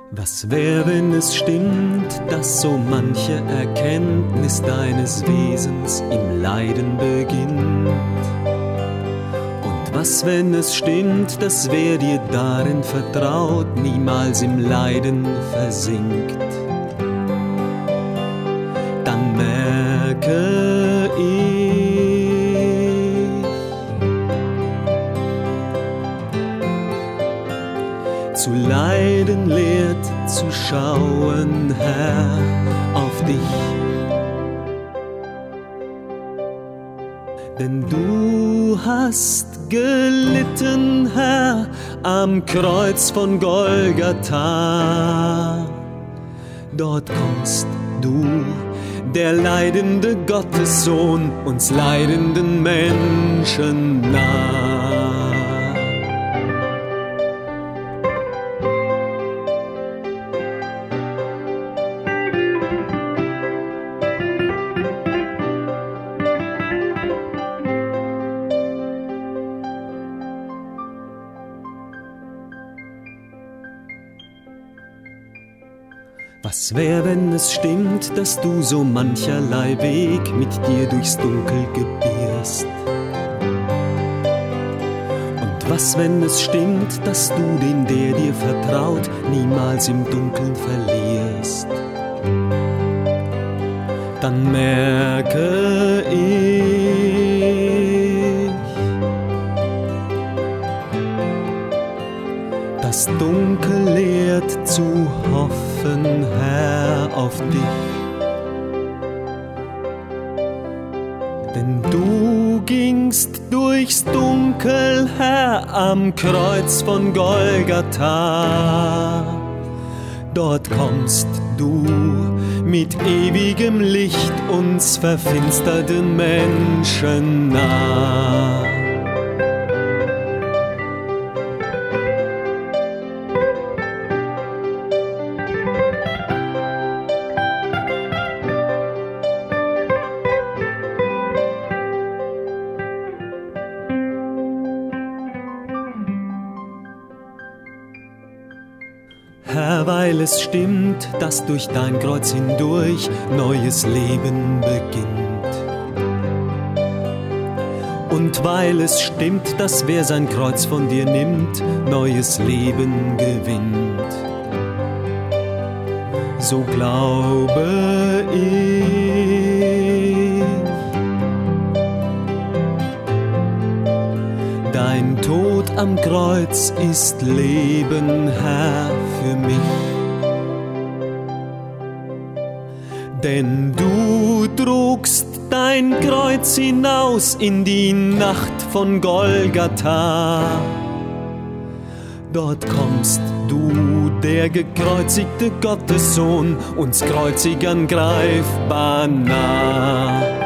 Was wär, wenn es stimmt, dass so manche Erkenntnis deines Wesens im Leiden beginnt? Und was, wenn es stimmt, dass wer dir darin vertraut, niemals im Leiden versinkt? Dann merke ich, zu leiden lehrt, zu schauen, Herr, auf dich. Denn du hast gelitten, Herr, am Kreuz von Golgatha. Dort kommst du, der leidende Gottessohn, uns leidenden Menschen nah. Was wär, wenn es stimmt, dass du so mancherlei Weg mit dir durchs Dunkel gebirst? Und was, wenn es stimmt, dass du den, der dir vertraut, niemals im Dunkeln verlierst? Dann merke ich, das Dunkel lehrt zu hoffen, Herr, auf dich. Denn du gingst durchs Dunkel, Herr, am Kreuz von Golgatha. Dort kommst du mit ewigem Licht uns verfinsterten Menschen nah. Herr, weil es stimmt, dass durch dein Kreuz hindurch neues Leben beginnt. Und weil es stimmt, dass wer sein Kreuz von dir nimmt, neues Leben gewinnt. So glaube ich, dein Tod am Kreuz ist Leben, Herr, für mich. Denn du trugst dein Kreuz hinaus in die Nacht von Golgatha. Dort kommst du, der gekreuzigte Gottessohn, uns Kreuzigern greifbar nah.